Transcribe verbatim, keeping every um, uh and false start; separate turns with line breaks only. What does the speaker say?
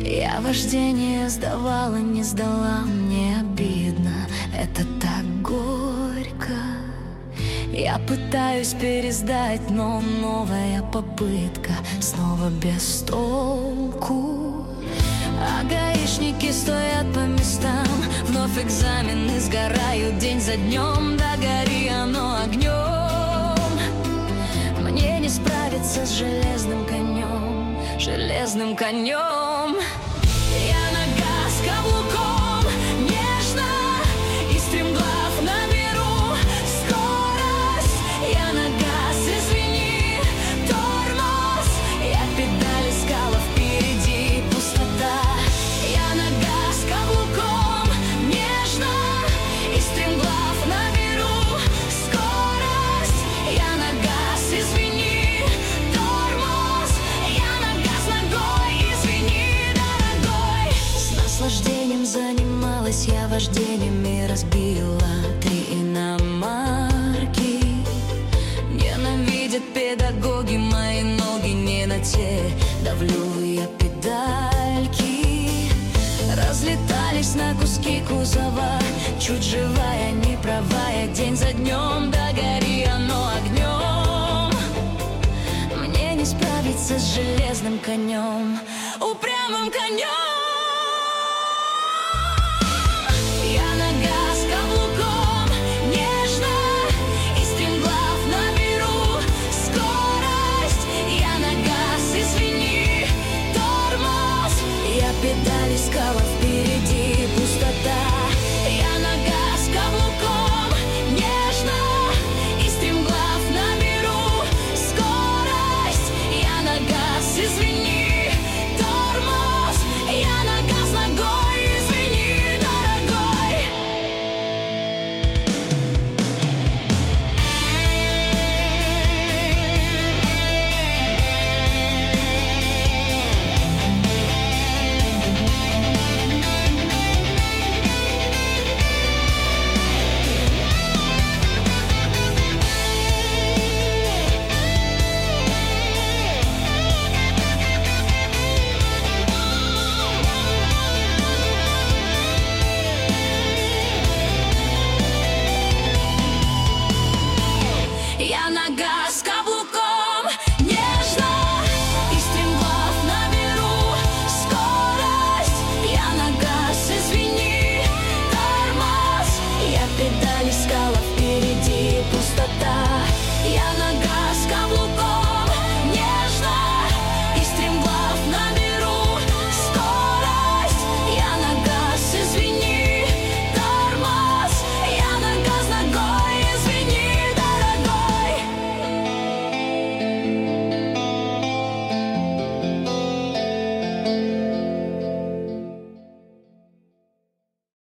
Я вождение сдавала, не сдала, мне обидно, это так горько. Я пытаюсь пересдать, но новая попытка снова без толку. А гаишники стоят по местам, вновь экзамены сгорают день за днем. Да гори оно огнем, мне не справиться с железным конем, железным конем. Я на газ каблуком нежно и стремглав наберу скорость. Я на газ, извини, тормоз, я педаль искала, впереди пустота. Я на газ каблуком нежно и стремглав наберу скорость. Я на газ, извини, тормоз, я на газ ногой, извини, дорогой. С наслаждением занималась я вождением и разбила три иномарки. Ненавидят педагоги мои ноги, не на те давлю я педальки. Разлетались на куски кузова, чуть живая, неправая, день за днем. Да гори оно огнем, мне не справиться с железным конем, упрямым конем. Я на газ каблуком нежно и стремглав наберу скорость. Я на газ, извини, тормоз, я педаль искала, впереди